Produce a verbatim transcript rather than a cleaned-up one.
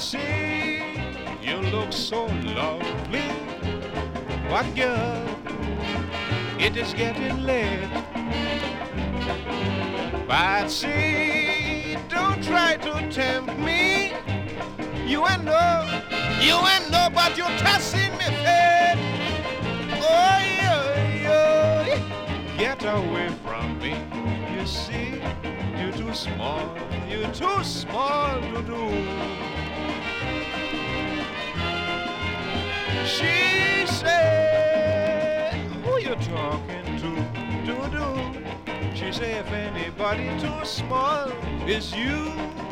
see, you look so lovely. But girl, it is getting late. Patsy, don't try to tempt me. You ain't no, you ain't no, but you're testing me, babe. Oh, yeah, yeah. Get away from me. You see, you're too small. You're too small to do. She said, who you talking to? Do do. She said, if anybody too small, it's you.